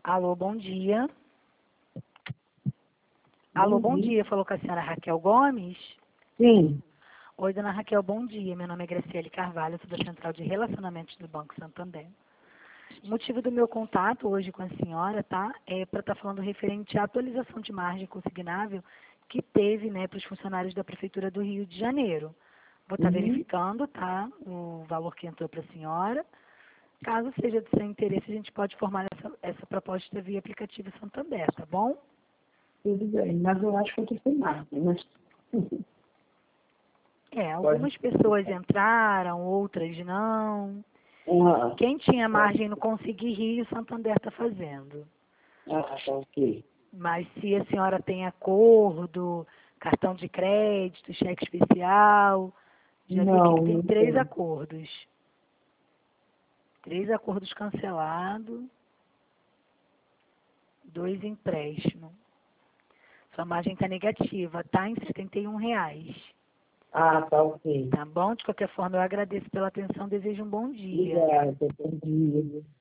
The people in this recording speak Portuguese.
Alô, bom dia. Alô, bom dia. Falou com a senhora Raquel Gomes? Sim. Oi, dona Raquel, bom dia. Meu nome é Graciele Carvalho, sou da Central de Relacionamentos do Banco Santander. O motivo do meu contato hoje com a senhora, tá? É para estar falando referente à atualização de margem consignável que teve, né, para os funcionários da Prefeitura do Rio de Janeiro. Vou estar verificando, tá, o valor que entrou para a senhora. Caso seja de seu interesse, a gente pode formar essa proposta via aplicativo Santander, tá bom? Tudo bem, mas eu acho que eu estou sem margem, mas... Algumas pessoas entraram, outras não. Ah, Quem tinha margem não conseguir rir, o Santander está fazendo. tá ok. Mas se a senhora tem acordo, cartão de crédito, cheque especial, já vi aqui que tem Não três tem. acordos. 3 acordos cancelados, 2 empréstimos. Sua margem está negativa, tá em R$ 71. Ah, tá ok. Tá bom? De qualquer forma, eu agradeço pela atenção, desejo um bom dia. Obrigada, bom dia.